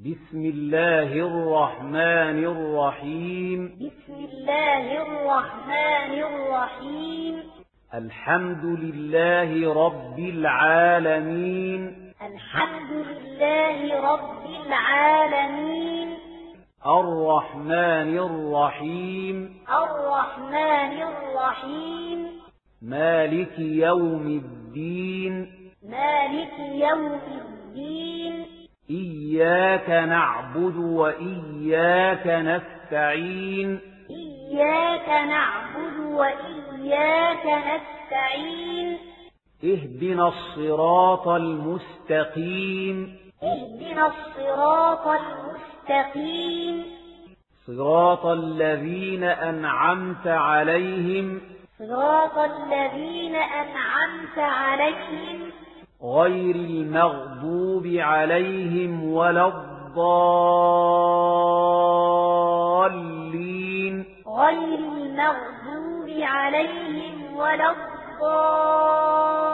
بسم الله الرحمن الرحيم. بسم الله الرحمن الرحيم. الحمد لله رب العالمين. الحمد لله رب العالمين. الرحمن الرحيم. الرحمن الرحيم. مالك يوم الدين. مالك يوم الدين. إياك نعبد وإياك نستعين. إياك نعبد وإياك نستعين. اهدنا الصراط المستقيم. اهدنا الصراط المستقيم. صراط الذين أنعمت عليهم. صراط الذين أنعمت عليهم. غير المغضوب عليهم ولا الضالين. غير المغضوب عليهم ولا الضالين.